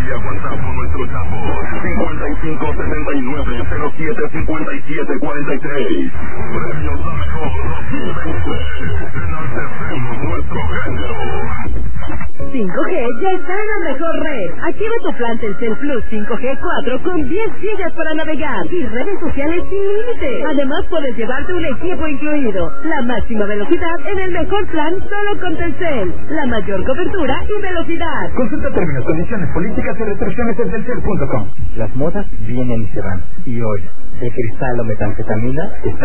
y aguanta por nuestro chavo. 5579-075743. Premios a mejor 2020. Enaltecemos nuestro género. 5G ya está en la mejor red. Activa tu plan Telcel Plus 5G 4 con 10 gigas para navegar y redes sociales sin límite. Además puedes llevarte un equipo incluido. La máxima velocidad en el mejor plan solo con Telcel. La mayor cobertura y velocidad. Consulta términos, condiciones, políticas y restricciones en telcel.com. Las modas vienen y se van. Y hoy, el cristal o metanfetamina está